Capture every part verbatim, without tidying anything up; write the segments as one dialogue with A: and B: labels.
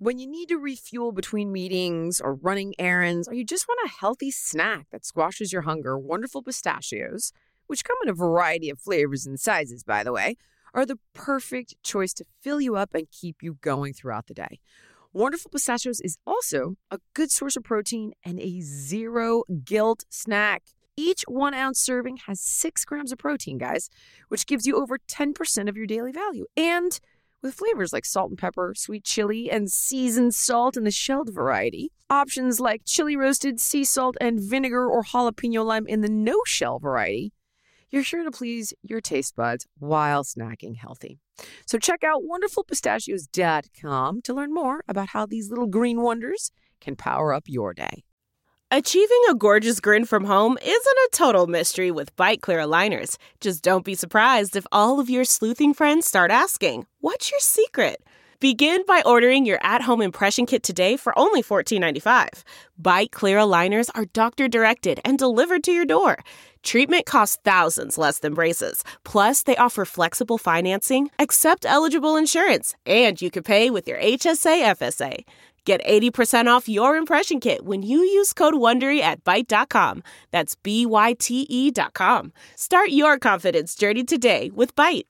A: When you need to refuel between meetings or running errands, or you just want a healthy snack that squashes your hunger, Wonderful Pistachios, which come in a variety of flavors and sizes, by the way, are the perfect choice to fill you up and keep you going throughout the day. Wonderful Pistachios is also a good source of protein and a zero-guilt snack. Each one-ounce serving has six grams of protein, guys, which gives you over ten percent of your daily value. And with flavors like salt and pepper, sweet chili, and seasoned salt in the shelled variety, options like chili roasted, sea salt, and vinegar or jalapeno lime in the no-shell variety, you're sure to please your taste buds while snacking healthy. So check out wonderful pistachios dot com to learn more about how these little green wonders can power up your day.
B: Achieving a gorgeous grin from home isn't a total mystery with Byte Clear aligners. Just don't be surprised if all of your sleuthing friends start asking, "What's your secret?" Begin by ordering your at-home impression kit today for only fourteen ninety-five. Byte Clear aligners are doctor-directed and delivered to your door. Treatment costs thousands less than braces. Plus, they offer flexible financing, accept eligible insurance, and you can pay with your H S A F S A. Get eighty percent off your impression kit when you use code WONDERY at byte dot com. That's B Y T E dot com. Start your confidence journey today with Byte.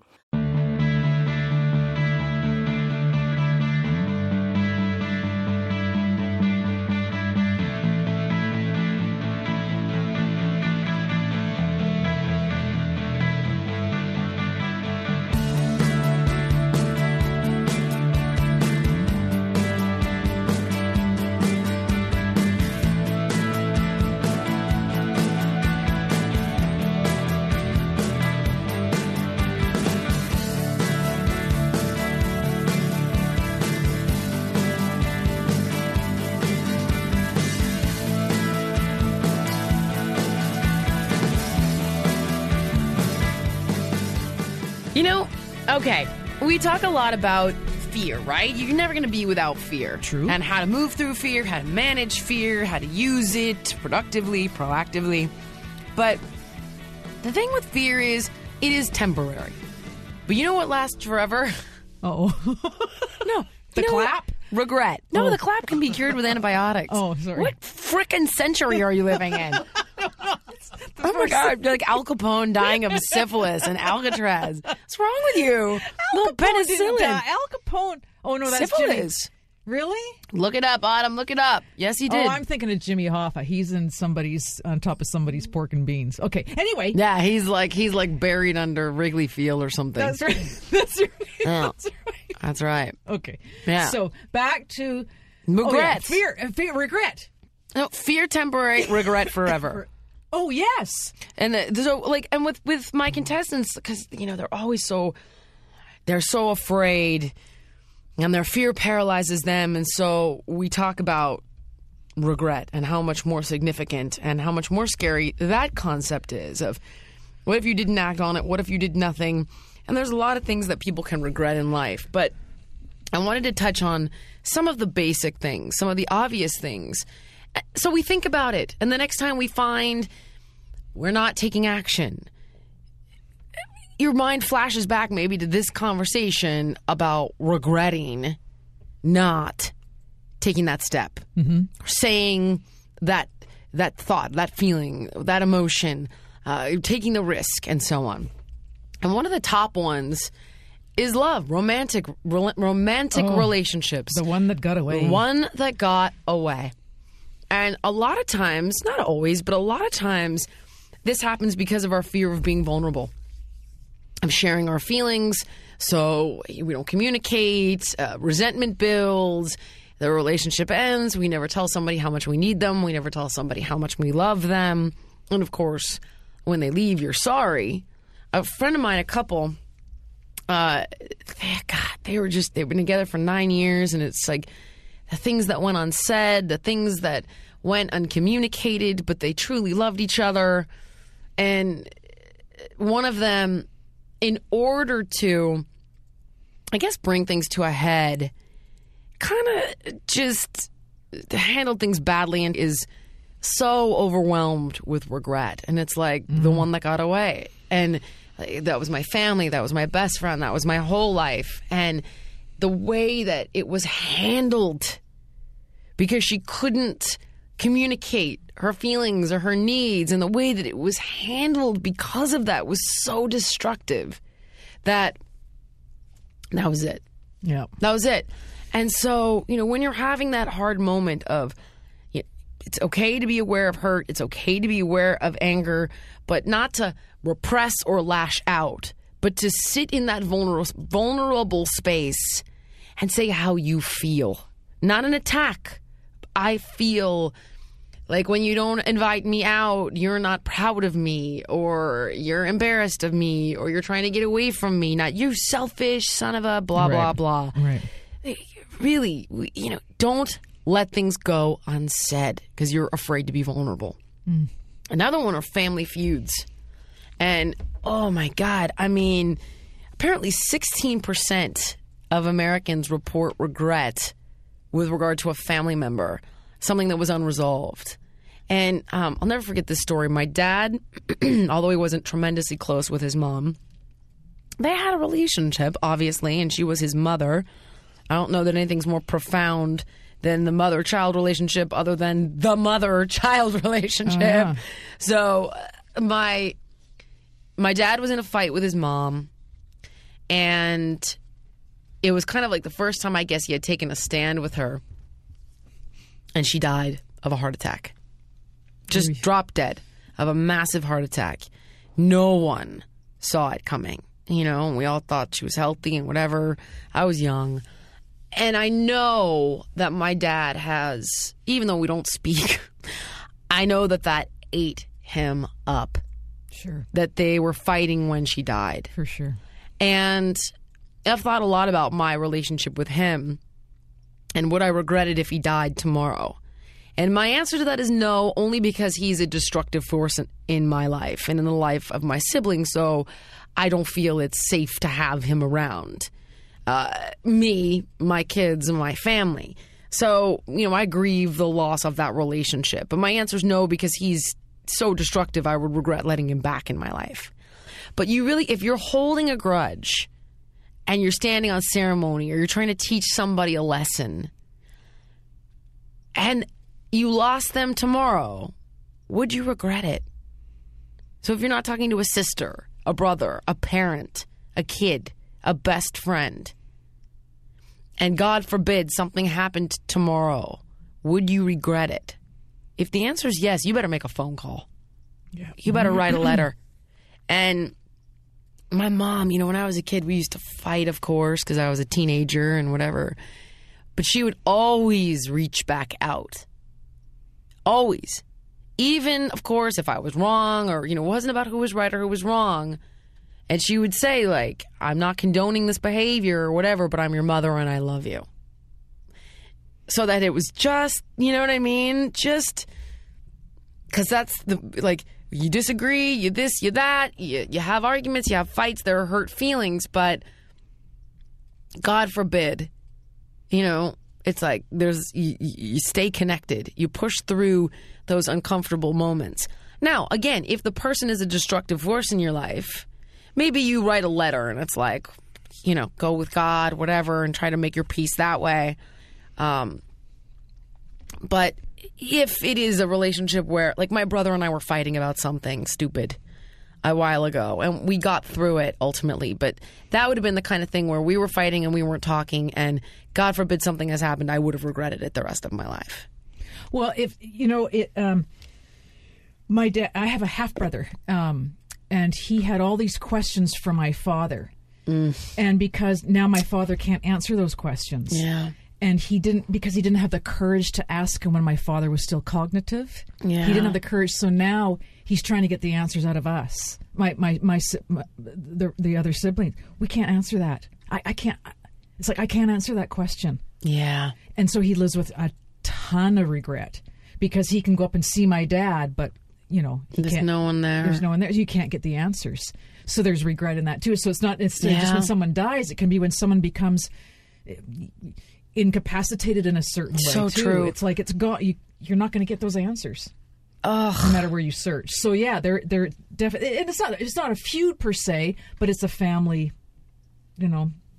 C: You know, okay, we talk a lot about fear, right? You're never going to be without fear.
D: True.
C: And how to move through fear, how to manage fear, how to use it productively, proactively. But the thing with fear is it is temporary. But you know what lasts forever?
D: Oh.
C: No.
D: The
C: you know
D: clap?
C: What? Regret. No,
D: Oh.
C: the clap can be cured with antibiotics.
D: Oh, sorry.
C: What frickin' century are you living in? Oh my God, you're like Al Capone dying of syphilis and Alcatraz. What's wrong with you?
D: Al
C: Little
D: Capone didn't
C: penicillin.
D: die. Al Capone. Oh, no, that's Jimmy.
C: Syphilis.
D: Really?
C: Look it up, Autumn. Look it up. Yes, he did.
D: Oh, I'm thinking of Jimmy Hoffa. He's in somebody's, on top of somebody's pork and beans. Okay, anyway.
C: Yeah, he's like he's like buried under Wrigley Field or something.
D: That's right. That's right.
C: Yeah.
D: That's right.
C: That's right.
D: Okay.
C: Yeah.
D: So back to
C: Regrets.
D: Oh, yeah. Fear, uh, fear, regret.
C: No, fear temporary, regret forever.
D: Oh yes.
C: And the, so like, and with with my contestants, because you know they're always so they're so afraid, and their fear paralyzes them, and so we talk about regret and how much more significant and how much more scary that concept is of what if you didn't act on it? What if you did nothing? And there's a lot of things that people can regret in life, but I wanted to touch on some of the basic things, some of the obvious things. So we think about it, and the next time we find we're not taking action, your mind flashes back maybe to this conversation about regretting not taking that step, mm-hmm. saying that that thought, that feeling, that emotion, uh, taking the risk, and so on. And one of the top ones is love, romantic, ro- romantic
D: Oh,
C: relationships.
D: The one that got away.
C: The one that got away. And a lot of times, not always, but a lot of times, this happens because of our fear of being vulnerable, of sharing our feelings. So we don't communicate, uh, resentment builds, the relationship ends. We never tell somebody how much we need them. We never tell somebody how much we love them. And of course, when they leave, you're sorry. A friend of mine, a couple, uh, they, God, they were just, they've been together for nine years, and it's like, the things that went unsaid, the things that went uncommunicated, but they truly loved each other. And one of them, in order to, I guess, bring things to a head, kind of just handled things badly and is so overwhelmed with regret. And it's like mm-hmm. the one that got away. And that was my family. That was my best friend. That was my whole life. And the way that it was handled, because she couldn't communicate her feelings or her needs, and the way that it was handled because of that was so destructive that that was it.
D: Yeah.
C: That was it. And so, you know, when you're having that hard moment of, you know, it's okay to be aware of hurt, it's okay to be aware of anger, but not to repress or lash out, but to sit in that vulnerable, vulnerable space and say how you feel. Not an attack. I feel like when you don't invite me out, you're not proud of me, or you're embarrassed of me, or you're trying to get away from me. Not, you selfish son of a blah, blah,
D: Right.
C: blah.
D: Right.
C: Really, we- you know, don't let things go unsaid because you're afraid to be vulnerable.
D: Mm.
C: Another one are family feuds. And, oh my God, I mean, apparently sixteen percent of Americans report regret with regard to a family member, something that was unresolved. And um, I'll never forget this story. My dad, although he wasn't tremendously close with his mom, they had a relationship, obviously, and she was his mother. I don't know that anything's more profound than the mother-child relationship other than the mother-child relationship.
D: Oh, yeah.
C: So uh, my my dad was in a fight with his mom, and it was kind of like the first time, I guess, he had taken a stand with her, and she died of a heart attack. Just
D: Oof.
C: dropped dead of a massive heart attack. No one saw it coming, you know, and we all thought she was healthy and whatever. I was young. And I know that my dad has, even though we don't speak, I know that that ate him up,
D: Sure.
C: that they were fighting when she died.
D: For sure.
C: And I've thought a lot about my relationship with him and would I regret it if he died tomorrow? And my answer to that is no, only because he's a destructive force in, in my life and in the life of my siblings, so I don't feel it's safe to have him around. Uh, me, my kids, and my family. So, you know, I grieve the loss of that relationship. But my answer is no, because he's so destructive, I would regret letting him back in my life. But you really, if you're holding a grudge and you're standing on ceremony or you're trying to teach somebody a lesson and you lost them tomorrow, would you regret it? So if you're not talking to a sister, a brother, a parent, a kid, a best friend, and God forbid something happened tomorrow, would you regret it? If the answer is yes, you better make a phone call.
D: Yeah.
C: You better write a letter. And my mom, you know, when I was a kid, we used to fight, of course, because I was a teenager and whatever. But she would always reach back out. Always. Even, of course, if I was wrong or, you know, it wasn't about who was right or who was wrong. And she would say, like, I'm not condoning this behavior or whatever, but I'm your mother and I love you. So that it was just, you know what I mean? Just, because that's the, like, you disagree, you this, you that, you, you have arguments, you have fights, there are hurt feelings, but God forbid, you know, it's like there's, you, you stay connected. You push through those uncomfortable moments. Now, again, if the person is a destructive force in your life, maybe you write a letter and it's like, you know, go with God, whatever, and try to make your peace that way. Um, but if it is a relationship where, like, my brother and I were fighting about something stupid a while ago, and we got through it ultimately, but that would have been the kind of thing where we were fighting and we weren't talking, and God forbid something has happened, I would have regretted it the rest of my life.
D: Well, if, you know, it, um, my dad, I have a half brother, um, and he had all these questions for my father. Mm. And because now my father can't answer those questions.
C: Yeah.
D: And he didn't, because he didn't have the courage to ask him when my father was still cognitive.
C: Yeah.
D: He didn't have the courage. So now he's trying to get the answers out of us. My, my, my, my the, the other siblings. We can't answer that. I, I can't, it's like, I can't answer that question.
C: Yeah.
D: And so he lives with a ton of regret because he can go up and see my dad, but, you know, he
C: There's
D: can't,
C: no one there.
D: There's no one there. You can't get the answers. So there's regret in that too. So it's not, it's
C: Yeah.
D: just when someone dies, it can be when someone becomes incapacitated in a certain way.
C: So
D: too.
C: true.
D: It's like it's gone. You, you're not going to get those answers,
C: Ugh.
D: no matter where you search. So yeah, they're they're definitely. And it's not it's not a feud per se, but it's a family, you know,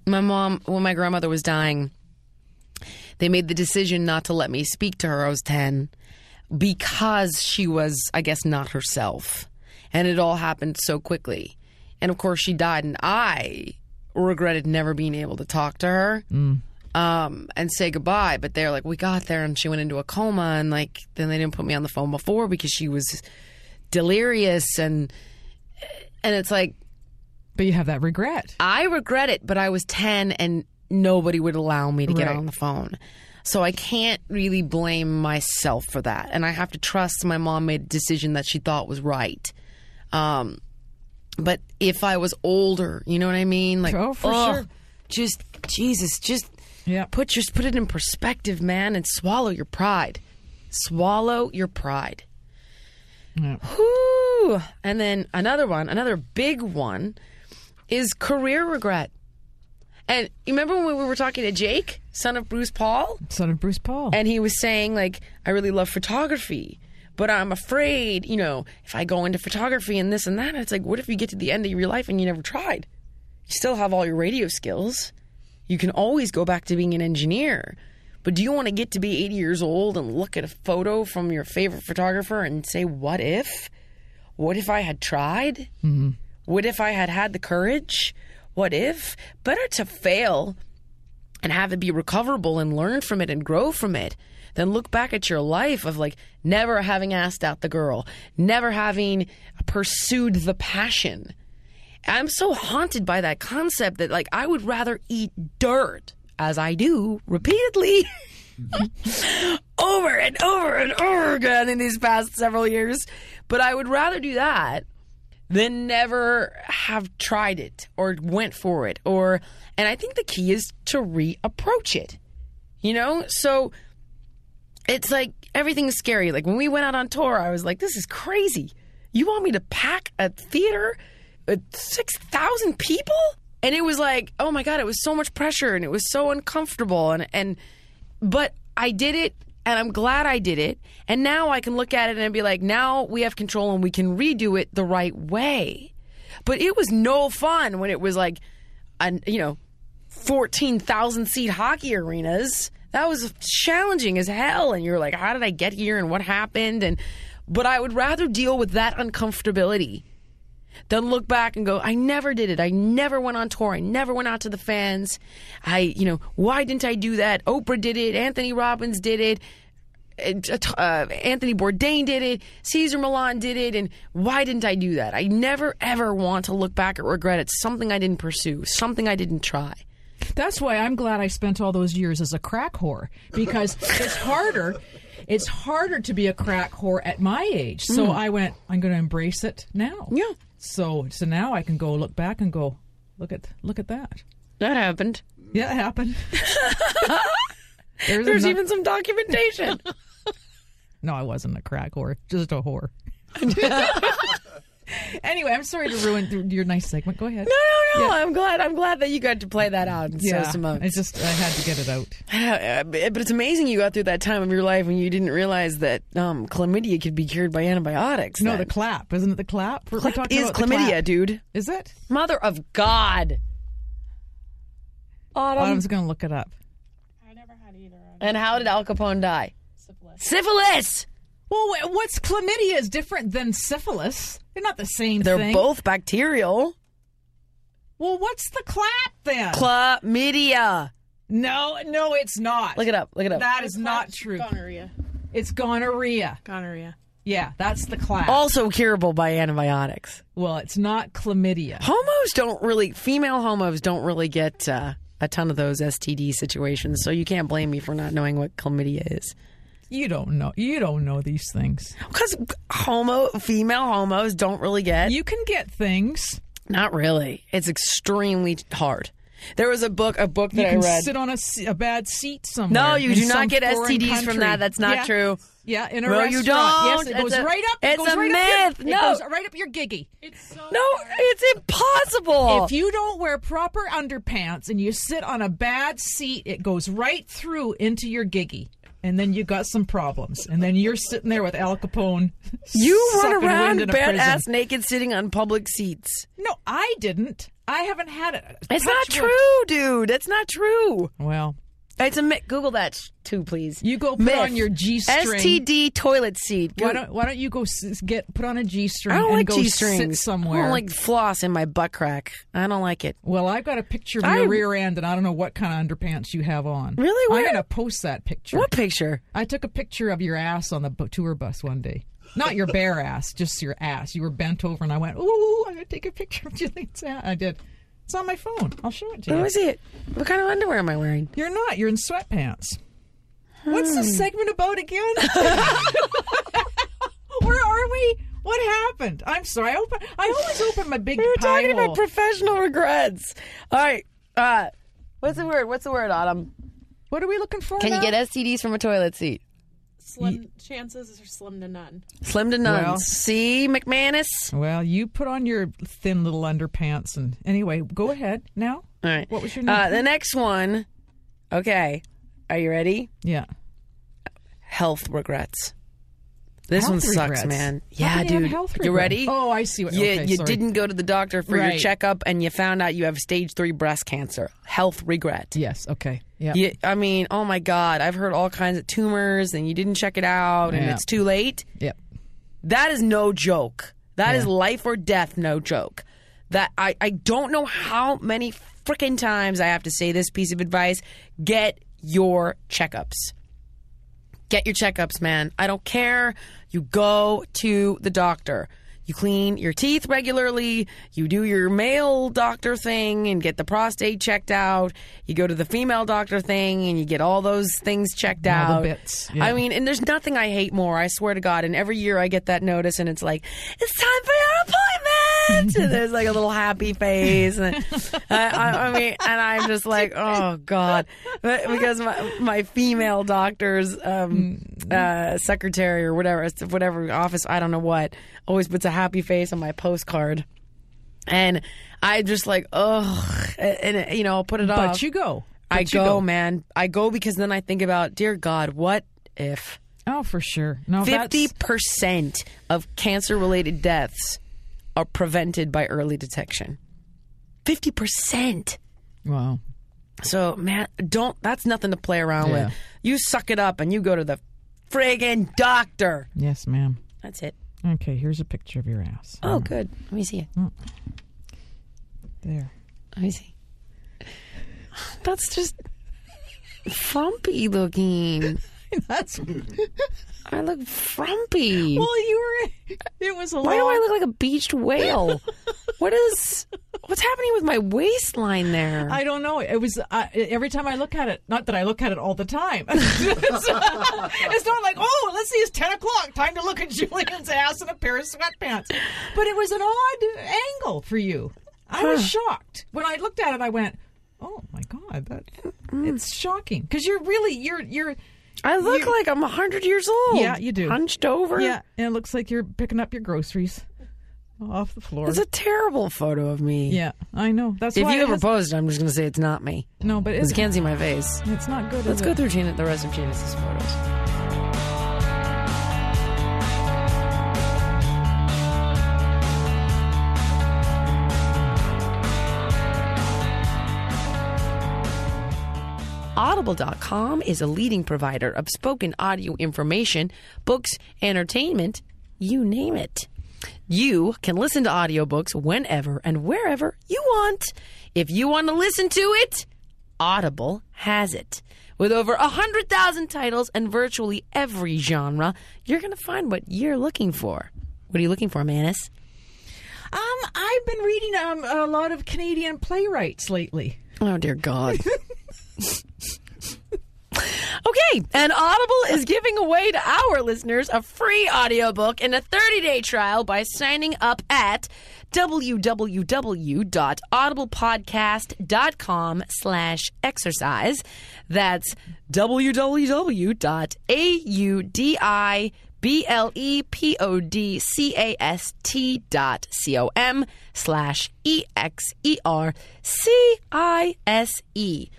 C: My mom, when my grandmother was dying, they made the decision not to let me speak to her. I was ten because she was, I guess, not herself. And it all happened so quickly. And of course, she died, and I regretted never being able to talk to her mm. um, and say goodbye. But they're like, we got there, and she went into a coma, and like then they didn't put me on the phone before because she was delirious, and and it's like.
D: But you have that regret.
C: I regret it, but I was ten, and nobody would allow me to get
D: right.
C: on the phone. So I can't really blame myself for that. And I have to trust my mom made a decision that she thought was right. Um, but if I was older, you know what I mean? Like,
D: oh, for
C: oh,
D: sure.
C: Just, Jesus, just
D: yep.
C: put your, put it in perspective, man, and swallow your pride. Swallow your pride.
D: Yep.
C: Whew. And then another one, another big one is career regret. And you remember when we were talking to Jake, son of Bruce Paul?
D: Son of Bruce Paul.
C: And he was saying, like, I really love photography, but I'm afraid, you know, if I go into photography and this and that, it's like, what if you get to the end of your life and you never tried? You still have all your radio skills. You can always go back to being an engineer. But do you want to get to be eighty years old and look at a photo from your favorite photographer and say, what if? What if I had tried?
D: Mm-hmm.
C: What if I had had the courage? What if? Better to fail and have it be recoverable and learn from it and grow from it than look back at your life of like never having asked out the girl, never having pursued the passion. I'm so haunted by that concept that like I would rather eat dirt, as I do repeatedly, over and over and over again in these past several years. But I would rather do that than never have tried it or went for it. Or, and I think the key is to reapproach it, you know? So it's like everything's scary. Like when we went out on tour, I was like, this is crazy. You want me to pack a theater with six thousand people? And it was like, oh my God, it was so much pressure and it was so uncomfortable. And, and, but I did it. And I'm glad I did it. And now I can look at it and be like, now we have control and we can redo it the right way. But it was no fun when it was like, an, you know, fourteen thousand seat hockey arenas. That was challenging as hell. And you're like, how did I get here and what happened? And but I would rather deal with that uncomfortability than look back and go, I never did it. I never went on tour. I never went out to the fans. I, you know, why didn't I do that? Oprah did it. Anthony Robbins did it. Uh, Anthony Bourdain did it. Cesar Millan did it. And why didn't I do that? I never, ever want to look back and regret it. Something I didn't pursue. Something I didn't try.
D: That's why I'm glad I spent all those years as a crack whore, because it's harder. It's harder to be a crack whore at my age. So mm. I went, I'm going to embrace it now.
C: Yeah.
D: So so now I can go look back and go, look at look at that.
C: That happened.
D: Yeah, it happened.
C: There's, There's even some documentation.
D: No, I wasn't a crack whore, just a whore. Anyway, I'm sorry to ruin your nice segment. Go ahead.
C: No, no, no.
D: Yeah.
C: I'm glad. I'm glad that you got to play that out. And
D: yeah,
C: so some
D: I just I had to get it out.
C: But it's amazing you got through that time of your life when you didn't realize that um, chlamydia could be cured by antibiotics.
D: No,
C: then.
D: the clap, isn't it? The clap. We're,
C: clap
D: we're talking
C: is
D: about
C: chlamydia,
D: the clap.
C: dude.
D: Is it?
C: Mother of God. Autumn.
D: Autumn's going to look it up.
E: I never had either.
C: And how did Al Capone die?
E: Syphilis.
C: Syphilis.
D: Well, what's chlamydia is different than syphilis. They're not the same
C: They're
D: thing.
C: They're both bacterial.
D: Well, what's the clap then?
C: Chlamydia.
D: No, no, it's not.
C: Look it up. Look it up.
D: That is not true.
E: Gonorrhea.
D: It's gonorrhea.
E: Gonorrhea.
D: Yeah, that's the clap.
C: Also curable by antibiotics.
D: Well, it's not chlamydia.
C: Homos don't really, female homos don't really get uh, a ton of those S T D situations, so you can't blame me for not knowing what chlamydia is.
D: You don't know. You don't know these things.
C: Because homo, female homos don't really get.
D: You can get things.
C: Not really. It's extremely hard. There was a book, a book that
D: you can
C: I read.
D: Sit on a, a bad seat somewhere.
C: No, you do not get
D: S
C: S T Ds from that. That's not
D: yeah.
C: true.
D: Yeah, in a
C: no,
D: restaurant.
C: you don't.
D: Yes, it
C: it's
D: goes
C: a,
D: right up. It
C: It's
D: goes
C: a
D: right
C: myth.
D: Up your,
C: no,
D: it goes right up your giggy.
E: It's so
C: no,
E: hard.
C: it's impossible.
D: If you don't wear proper underpants and you sit on a bad seat, it goes right through into your giggy. And then you got some problems. And then you're sitting there with Al Capone.
C: You run
D: sucking
C: around
D: wind in a
C: bare
D: prison.
C: ass naked sitting on public seats.
D: No, I didn't. I haven't had it.
C: It's
D: Touch
C: not
D: wood.
C: true, dude. That's not true.
D: Well,
C: It's a myth. Google that sh- too, please.
D: you go put
C: Myth.
D: on your G-string.
C: S T D toilet seat.
D: Why
C: Go-
D: don't Why don't you go s- get put on a G-string
C: I don't
D: and
C: like
D: go
C: G-strings.
D: sit somewhere?
C: I don't like floss in my butt crack. I don't like it.
D: Well, I've got a picture of
C: I-
D: your rear end, and I don't know what kind of underpants you have on.
C: Really?
D: I'm
C: Where?
D: going to post that picture.
C: What picture?
D: I took a picture of your ass on the bu- tour bus one day. Not your bare ass, just your ass. You were bent over, and I went, ooh, I'm going to take a picture of Jillian's ass. I did. It's on my phone. I'll show it to you.
C: Let me see it. What kind of underwear am I wearing?
D: You're not. You're in sweatpants. What's the segment about again? Where are we? What happened? I'm sorry. I open. I always open my big
C: We were
D: pie
C: talking
D: hole.
C: about professional regrets. All right. Uh, what's the word? What's the word, Autumn?
D: What are we looking for
C: Can
D: now?
C: you get S T Ds from a toilet seat?
E: Slim chances are slim to none.
C: Slim to none.
D: Well-
C: See, McManus?
D: Well, you put on your thin little underpants, and anyway, go ahead now.
C: All right.
D: What was your
C: Uh,
D: next
C: the
D: one?
C: next one. Okay. Are you ready?
D: Yeah.
C: Health regrets. This
D: Health
C: one sucks,
D: regrets?
C: man.
D: How
C: Yeah,
D: can you have
C: dude.
D: health
C: You
D: regrets?
C: ready?
D: Oh, I see what-
C: You,
D: okay,
C: you
D: sorry.
C: didn't go to the doctor for your
D: Right.
C: checkup, and you found out you have stage three breast cancer. Health regret.
D: Yes. Okay. Yeah.
C: You, I mean, oh my God, I've heard all kinds of tumors, and you didn't check it out, and
D: Yeah.
C: it's too late.
D: Yep.
C: That is no joke. That is
D: Yeah.
C: life or death, no joke. That I, I don't know how many freaking times I have to say this piece of advice. Get your checkups. Get your checkups, man. I don't care. You go to the doctor. You clean your teeth regularly. You do your male doctor thing and get the prostate checked out. You go to the female doctor thing and you get all those things checked
D: All
C: out.
D: the bits, yeah.
C: I mean, and there's nothing I hate more. I swear to God. And every year I get that notice and it's like, it's time for your appointment. And there's like a little happy face. And I, I, I mean, and I'm just like, oh God, But- because my, my female doctor's um, uh, secretary or whatever, whatever office, I don't know what, always puts a happy face on my postcard. And I just like, oh, and, and, you know, I'll put it off.
D: But you go.
C: I
D: But you
C: go, man. I go because then I think about, dear God, what if
D: Oh, for sure. No,
C: fifty
D: that's
C: percent of cancer-related deaths are prevented by early detection? fifty percent.
D: wow.
C: So, man, don't. That's nothing to play around
D: Yeah.
C: with. You suck it up and you go to the friggin' doctor.
D: Yes, ma'am.
C: That's it.
D: Okay, here's a picture of your ass.
C: Oh, good. Let me see it.
D: There.
C: Let me see. That's just frumpy looking.
D: That's
C: I look frumpy.
D: well, you were. It was a
C: Why do
D: long-
C: I look like a beached whale? What is? What's happening with my waistline there?
D: I don't know. It was uh, every time I look at it. Not that I look at it all the time. it's, it's not like, oh, let's see, it's ten o'clock. Time to look at Julian's ass in a pair of sweatpants. But it was an odd angle for you. I was shocked when I looked at it. I went, oh my God, that it's shocking because you're really you're you're.
C: I look
D: you-
C: like I'm a hundred years old.
D: Yeah, you do.
C: Hunched over.
D: Yeah, and it looks like you're picking up your groceries off the floor.
C: It's a terrible photo of me.
D: Yeah, I know. That's
C: If
D: why
C: you
D: it
C: ever
D: has-
C: post it, I'm just going to say it's not me.
D: No, but
C: Because
D: it's
C: you can't see my face.
D: It's not good.
C: Let's
D: is
C: go
D: it?
C: through Gina, the rest of Janice's photos. Audible dot com is a leading provider of spoken audio information, books, entertainment, you name it. You can listen to audiobooks whenever and wherever you want. If you want to listen to it, Audible has it. With over one hundred thousand titles and virtually every genre, you're going to find what you're looking for. What are you looking for, Manus?
D: Um, I've been reading um a lot of Canadian playwrights lately.
C: Oh, dear God. Okay, and Audible is giving away to our listeners a free audiobook and a thirty-day trial by signing up at www.audiblepodcast.com slash exercise. That's www.audiblepodcast.com slash E-X-E-R-C-I-S-E.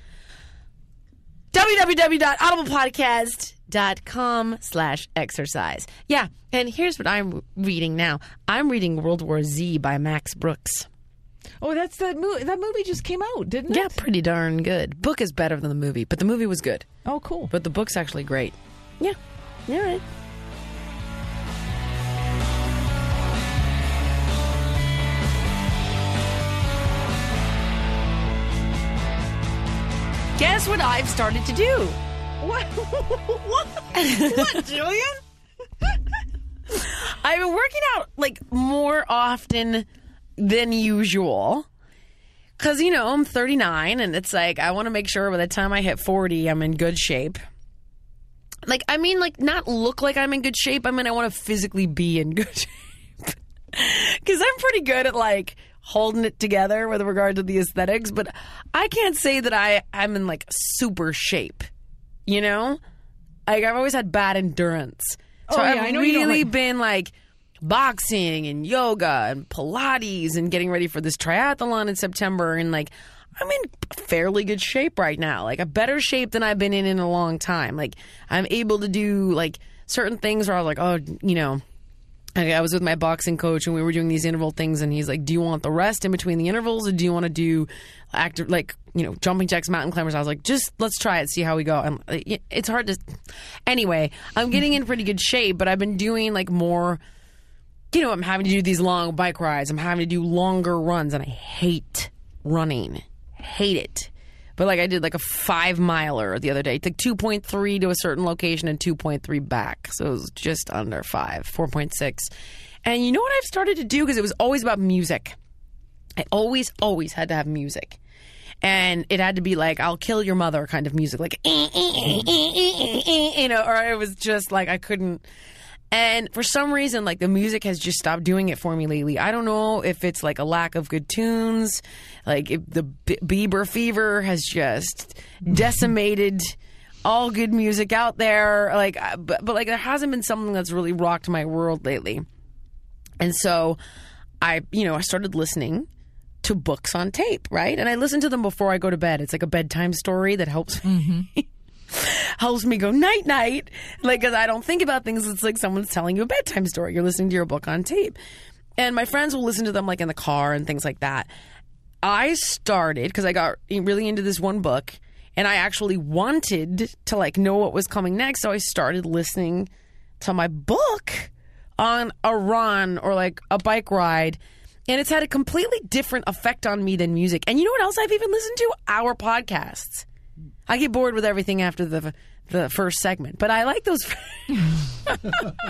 C: www.audiblepodcast.com slash exercise. Yeah, and here's what I'm reading now. I'm reading World War Z by Max Brooks.
D: Oh, that's that movie. That movie just came out, didn't it?
C: Yeah, pretty darn good. Book is better than the movie, but the movie was good.
D: Oh, cool.
C: But the book's actually great. Yeah. All right. Guess what I've started to do?
D: What? what? What, Julian?
C: I've been working out like more often than usual. Because, you know, I'm thirty-nine and it's like I want to make sure by the time I hit forty, I'm in good shape. Like, I mean, like, not look like I'm in good shape. I mean, I want to physically be in good shape. Because I'm pretty good at, like, holding it together with regard to the aesthetics. But I can't say that I, I'm in, like, super shape. You know? Like, I've always had bad endurance. So
D: Oh, yeah,
C: I've
D: I know you
C: really
D: don't like-
C: been, like, boxing and yoga and Pilates and getting ready for this triathlon in September. And, like, I'm in fairly good shape right now. Like, a better shape than I've been in in a long time. Like, I'm able to do, like, certain things where I was like, oh, you know, I I was with my boxing coach and we were doing these interval things and he's like, do you want the rest in between the intervals or do you want to do active, like, you know, jumping jacks, mountain climbers? I was like, just let's try it, see how we go. And it's hard to, anyway, I'm getting in pretty good shape, but I've been doing like more, you know, I'm having to do these long bike rides. I'm having to do longer runs and I hate running, hate it. But like I did like a five miler the other day. It took two point three to a certain location and two point three back. So it was just under five, four point six. And you know what I've started to do? Because it was always about music. I always, always had to have music. And it had to be like, I'll kill your mother kind of music. Like, eh, eh, eh, eh, eh, eh, you know, or it was just like I couldn't. And for some reason, like the music has just stopped doing it for me lately. I don't know if it's like a lack of good tunes, like if the B- Bieber fever has just decimated all good music out there. Like, but, but like there hasn't been something that's really rocked my world lately. And so I, you know, I started listening to books on tape, right? And I listen to them before I go to bed. It's like a bedtime story that helps me. Mm-hmm. helps me go night night, like, because I don't think about things. It's like someone's telling you a bedtime story. You're listening to your book on tape, and my friends will listen to them like in the car and things like that. I started because I got really into this one book, and I actually wanted to like know what was coming next. So I started listening to my book on a run or like a bike ride. And it's had a completely different effect on me than music. And you know what else I've even listened to? Our podcasts. I get bored with everything after the the first segment, but I like those. But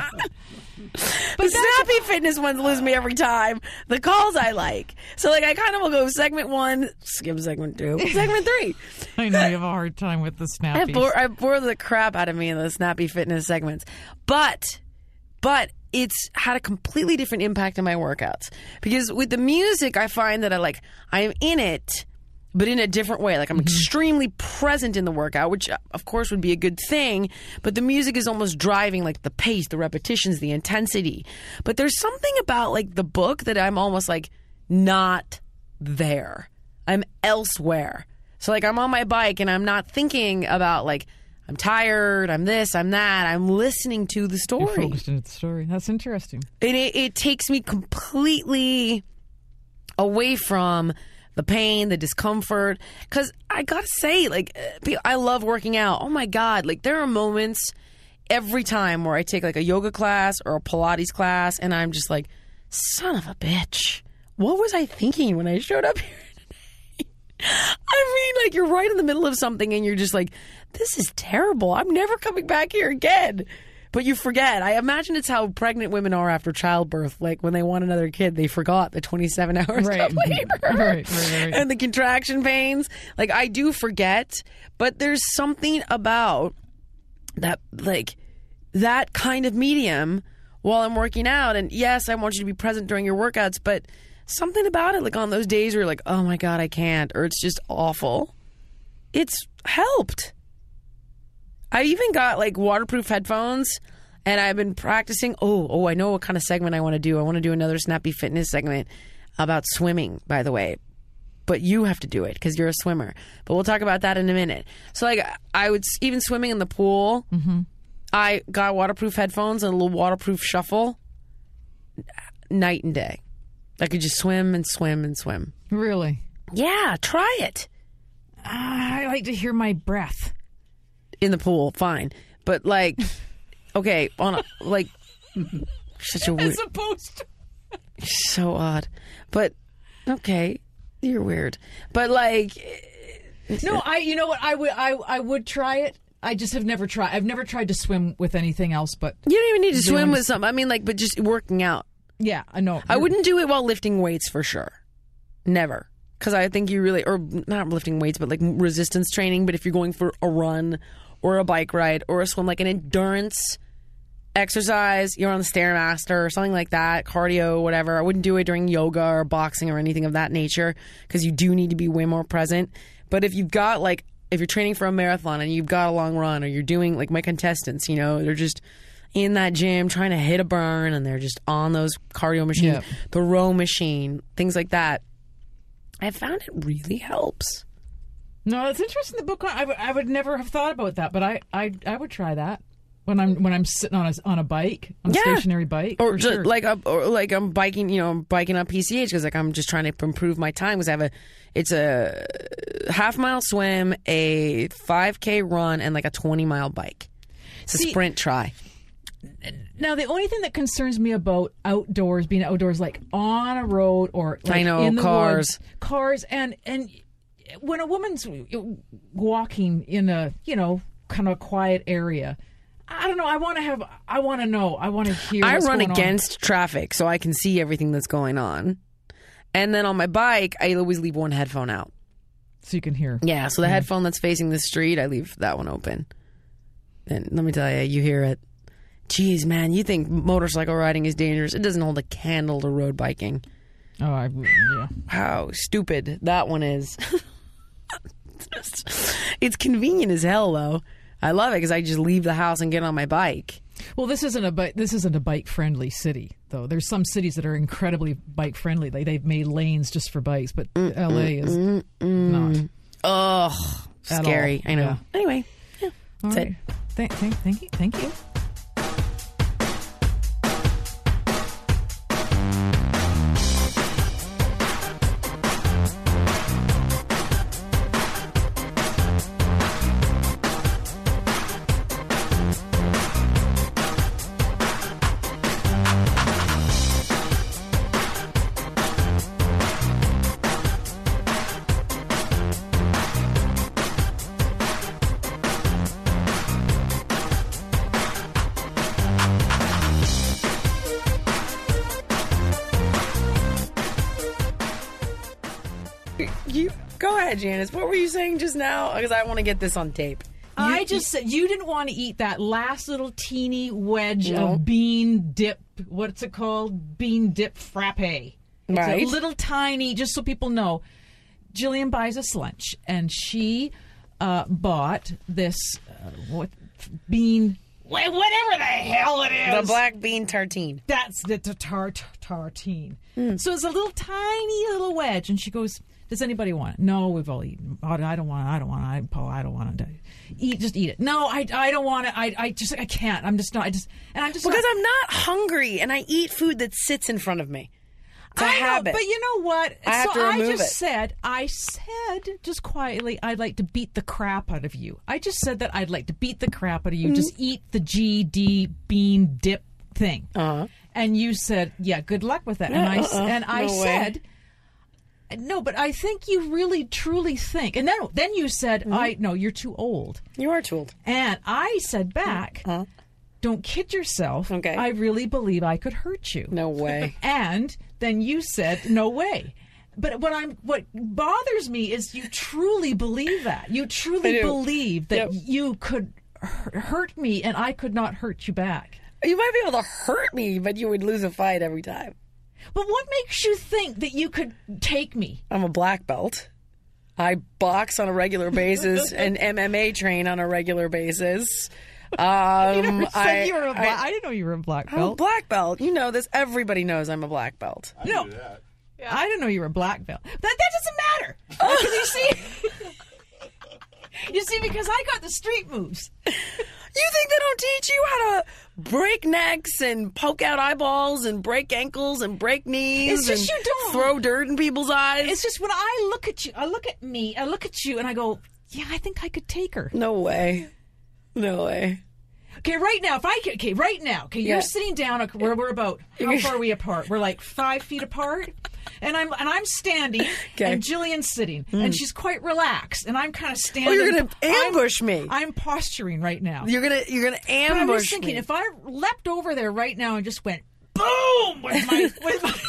C: the Snappy Fitness ones lose me every time. The calls I like. So like I kind of will go segment one, skip segment two, segment three.
D: I know you have a hard time with the snappies.
C: I bore, I bore the crap out of me in the Snappy Fitness segments. But, but it's had a completely different impact on my workouts. Because with the music, I find that I like, I am in it, but in a different way. Like I'm mm-hmm. extremely present in the workout, which of course would be a good thing. But the music is almost driving like the pace, the repetitions, the intensity. But there's something about like the book that I'm almost like not there. I'm elsewhere. So like I'm on my bike and I'm not thinking about like, I'm tired, I'm this, I'm that. I'm listening to the story.
D: You're focused into the story. That's interesting.
C: And it, it takes me completely away from the pain, the discomfort. Because I got to say, like, I love working out. Oh, my God. Like, there are moments every time where I take, like, a yoga class or a Pilates class, and I'm just like, son of a bitch. What was I thinking when I showed up here today? I mean, like, you're right in the middle of something, and you're just like, this is terrible. I'm never coming back here again. But you forget. I imagine it's how pregnant women are after childbirth. Like when they want another kid, they forgot the twenty-seven hours
D: right.
C: of labor
D: right, right, right.
C: and the contraction pains. Like I do forget, but there's something about that, like that kind of medium while I'm working out. And yes, I want you to be present during your workouts, but something about it, like on those days where you're like, oh my God, I can't, or it's just awful. It's helped. I even got like waterproof headphones and I've been practicing. Oh, oh, I know what kind of segment I want to do. I want to do another Snappy Fitness segment about swimming, by the way. But you have to do it because you're a swimmer. But we'll talk about that in a minute. So like I would, even swimming in the pool, mm-hmm. I got waterproof headphones and a little waterproof shuffle. Night and day. I could just swim and swim and swim.
D: Really?
C: Yeah, try it.
D: Uh, I like to hear my breath.
C: In the pool, fine. But like, okay, on a, like, such a weird.
D: As opposed to...
C: So odd. But, okay, you're weird. But like.
D: No, I, you know what? I would, I, I would try it. I just have never tried. I've never tried to swim with anything else, but.
C: You don't even need to swim
D: doing-
C: with something. I mean, like, but just working out.
D: Yeah, I know.
C: I wouldn't do it while lifting weights for sure. Never. Because I think you really, or not lifting weights, but like resistance training. But if you're going for a run or a bike ride or a swim, like an endurance exercise, you're on the Stairmaster or something like that, cardio, whatever. I wouldn't do it during yoga or boxing or anything of that nature because you do need to be way more present. But if you've got like, if you're training for a marathon and you've got a long run, or you're doing like my contestants, you know, they're just in that gym trying to hit a burn and they're just on those cardio machines,
D: Yep.
C: the row machine, things like that. I found it really helps.
D: No, it's interesting. The book. I would, I would never have thought about that, but I, I, I would try that when I'm when I'm sitting on a on a bike, on a
C: Yeah.
D: stationary bike,
C: Or
D: for
C: just
D: sure.
C: like a, or like I'm biking, you know, I'm biking up P C H because like I'm just trying to improve my time because I have a, it's a half mile swim, a five K run, and like a twenty mile bike. It's a
D: See-
C: sprint try.
D: Now, the only thing that concerns me about outdoors, being outdoors, like on a road or like
C: I know,
D: in the
C: cars.
D: woods, cars, and and when a woman's walking in a you know kind of a quiet area, I don't know. I want to have. I want to know. I want to hear.
C: I
D: what's
C: run
D: going on.
C: against traffic so I can see everything that's going on. And then on my bike, I always leave one headphone out.
D: so you can hear.
C: Yeah, so the headphone that's facing the street, I leave that one open. And let me tell you, you hear it. Jeez, man, you think motorcycle riding is dangerous. It doesn't hold a candle to road biking.
D: Oh, I yeah.
C: How stupid that one is. It's convenient as hell, though. I love it because I just leave the house and get on my bike.
D: Well, this isn't a bi- this isn't a bike friendly city though. There's some cities that are incredibly bike friendly. They they've made lanes just for bikes, but L A is not.
C: Ugh,
D: At
C: scary.
D: all.
C: I know.
D: Yeah.
C: Anyway, yeah,
D: All
C: that's
D: right.
C: it.
D: Thank, thank, thank you. Thank you.
C: You go ahead, Janice. What were you saying just now? Because I want to get this on tape.
D: I just said you didn't want to eat that last little teeny wedge
C: No.
D: of bean dip. What's it called? Bean dip frappe. It's
C: Right.
D: a little tiny, just so people know. Jillian buys us lunch, and she uh, bought this uh, what bean, wha- whatever the hell it is.
C: The black bean tartine.
D: That's the tar- tar- tartine.
C: Mm.
D: So it's a little tiny little wedge, and she goes, "Does anybody want it?" No, we've all eaten. Oh, I don't want it. I don't want it. I, Paul, I don't want it. Eat, just eat it. No, I, I don't want it. I, I just, I can't. I'm just not. I just, and I'm just
C: Because
D: not,
C: I'm not hungry and I eat food that sits in front of me. It's a
D: I know,
C: habit.
D: but you know what?
C: I have
D: so
C: to
D: I
C: remove
D: just
C: it.
D: said, I said just quietly, I'd like to beat the crap out of you. I just said that I'd like to beat the crap out of you.
C: Mm-hmm.
D: Just eat the G D bean dip thing.
C: Uh-huh.
D: And you said, yeah, good luck with that.
C: Yeah,
D: and I, s-
C: uh-uh,
D: and I
C: no way.
D: said, no, but I think you really truly think. And then, then you said,
C: Mm-hmm.
D: I no, you're too old.
C: You are too old.
D: And I said back,
C: Uh-huh.
D: don't kid yourself.
C: Okay.
D: I really believe I could hurt you.
C: No way.
D: And then you said, no way. But what I'm what bothers me is you truly believe that. You
C: I
D: truly
C: do.
D: believe that
C: Yep.
D: you could hu- hurt me and I could not hurt you back.
C: You might be able to hurt me, but you would lose a fight every time.
D: But what makes you think that you could take me?
C: I'm a black belt. I box on a regular basis and M M A train on a regular basis. Um,
D: You never said
C: I,
D: you were a black.
C: I,
D: I, didn't know you were a black
C: I'm a
D: belt.
C: black belt. You know this. Everybody knows I'm a black belt.
D: no, I didn't know you were a black belt. That that doesn't matter. Because you see, you see, because I got the street moves.
C: You think they don't teach you how to break necks and poke out eyeballs and break ankles and break knees
D: It's just
C: and
D: you don't-
C: throw dirt in people's eyes?
D: It's just when I look at you, I look at me, I look at you, and I go, yeah, I think I could take her.
C: No way. No way.
D: Okay, right now, if I could, okay, right now, okay, you're
C: Yeah.
D: sitting down, okay, where we're about, how far are we apart? We're like five feet apart, and I'm and I'm standing,
C: Okay.
D: and Jillian's sitting, and she's quite relaxed, and I'm kind of standing.
C: Oh, you're gonna ambush
D: I'm,
C: me.
D: I'm posturing right now.
C: You're gonna you're gonna
D: But I
C: ambush
D: was thinking,
C: me.
D: if I leapt over there right now and just went boom with my, with my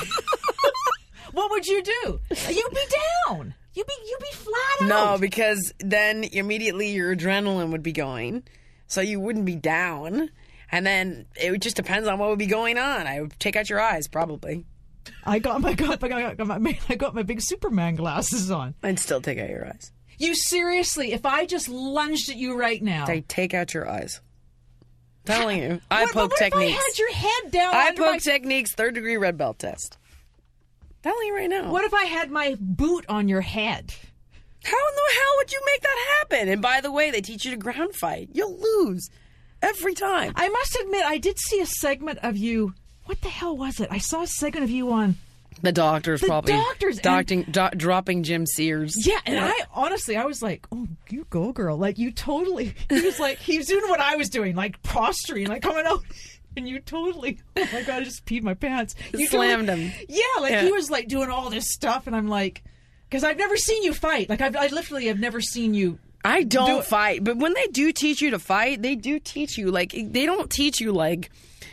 D: what would you do? You'd be down. You'd be you'd be flat
C: No,
D: out.
C: because then immediately your adrenaline would be going, so you wouldn't be down. And then it would just depends on what would be going on. I would take out your eyes, probably.
D: I got my got, I got, got my I got my big Superman glasses on.
C: I'd still take out your eyes.
D: You seriously? If I just lunged at you right now,
C: I take out your eyes. Telling you, I
D: what,
C: poke
D: what
C: techniques.
D: If I had your head down.
C: I
D: under
C: poke
D: my,
C: techniques, third degree red belt test. Telling you right now.
D: What if I had my boot on your head?
C: How in the hell would you make that happen? And by the way, they teach you to ground fight. You'll lose every time.
D: I must admit, I did see a segment of you. What the hell was it? I saw a segment of you on.
C: The doctor's
D: The
C: probably
D: doctors and-
C: docting, do, dropping Jim Sears.
D: Yeah, and I honestly, I was like, "Oh, you go, girl!" Like you totally. He was like, he was doing what I was doing, like posturing, like coming out, and you totally. Oh my god, I just peed my pants. You
C: Slammed
D: totally-
C: him.
D: Yeah, like
C: Yeah.
D: he was like doing all this stuff, and I'm like, because I've never seen you fight. Like I've, I literally have never seen you.
C: I don't
D: Do it.
C: fight, but when they do teach you to fight, they do teach you like they don't teach you like,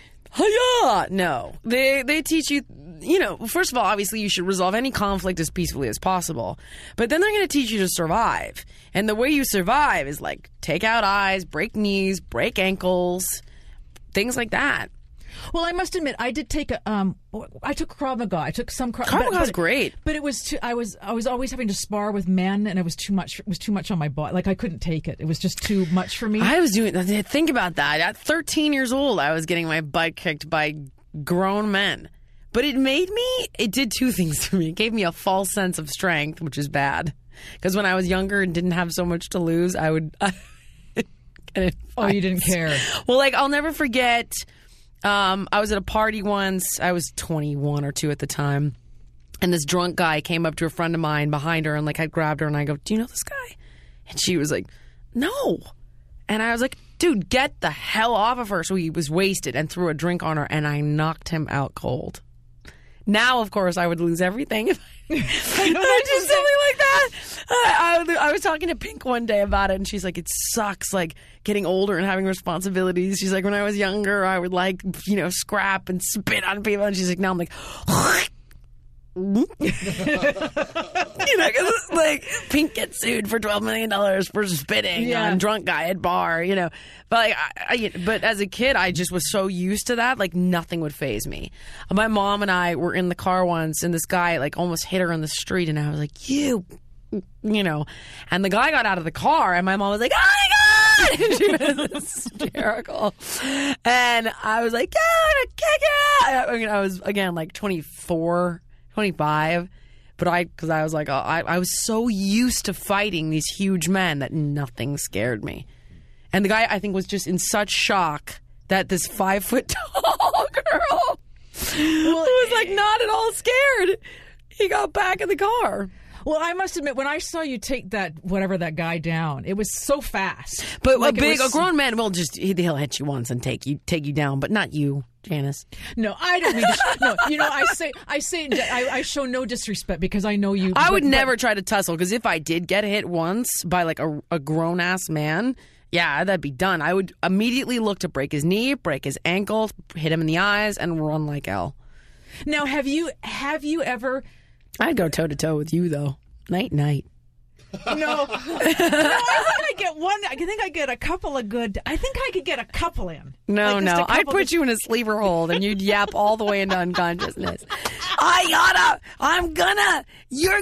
C: hiya! No, they they teach you. You know, first of all, obviously you should resolve any conflict as peacefully as possible. But then they're going to teach you to survive, and the way you survive is like take out eyes, break knees, break ankles, things like that.
D: Well, I must admit, I did take a. Um, I took Krav Maga. I took some Krav.
C: Krav
D: but-
C: Maga's
D: but-
C: great.
D: but it was too. I was. I was always having to spar with men, and it was too much. It was too much on my body. Like I couldn't take it. It was just too much for me.
C: I was doing. Think about that. At thirteen years old, I was getting my butt kicked by grown men. But it made me, it did two things to me. It gave me a false sense of strength, which is bad. Because when I was younger and didn't have so much to lose, I would get in
D: Oh, you didn't
C: fights.
D: care.
C: Well, like, I'll never forget, um, I was at a party once. I was twenty-one or two at the time. And this drunk guy came up to a friend of mine behind her and, like, I grabbed her and I go, do you know this guy? And she was like, no. And I was like, dude, get the hell off of her. So he was wasted and threw a drink on her and I knocked him out cold. Now, of course, I would lose everything if I, if I did something like that. I, I, I was talking to Pink one day about it, and she's like, it sucks, like, getting older and having responsibilities. She's like, when I was younger, I would, like, you know, scrap and spit on people. And she's like, now I'm like, you know, because, like, Pink gets sued for twelve million dollars for spitting
D: Yeah.
C: on drunk guy at bar, you know. But, like, I, I, but as a kid, I just was so used to that, like, nothing would faze me. My mom and I were in the car once, and this guy, like, almost hit her in the street, and I was like, you, you know. And the guy got out of the car, and my mom was like, oh, my God! And she was hysterical. And I was like, yeah, I'm gonna kick it out. I mean, I was, again, like, twenty-four, twenty-five. But I, because I was like, oh, I, I was so used to fighting these huge men that nothing scared me. And the guy, I think, was just in such shock that this five foot tall girl was like not at all scared. He got back in the car.
D: Well, I must admit, when I saw you take that whatever that guy down, it was so fast.
C: But
D: Like,
C: a
D: it
C: big,
D: was-
C: a grown man will just he'll hit you once and take you take you down, but not you, Janice.
D: No, I don't mean to, no. You know, I say, I say, I, I show no disrespect because I know you.
C: I would
D: but-
C: never try to tussle because if I did get hit once by like a, a grown ass man, yeah, that'd be done. I would immediately look to break his knee, break his ankle, hit him in the eyes, and run like hell.
D: Now, have you have you ever?
C: I'd go toe to toe with you though. Night night.
D: No, no. I think I get one. I think I get a couple of good. I think I could get a couple in.
C: No,
D: Like, just
C: no.
D: a
C: I'd
D: couple
C: put
D: just-
C: you in a sleeper hold and you'd yap all the way into unconsciousness. I gotta. I'm gonna. You're.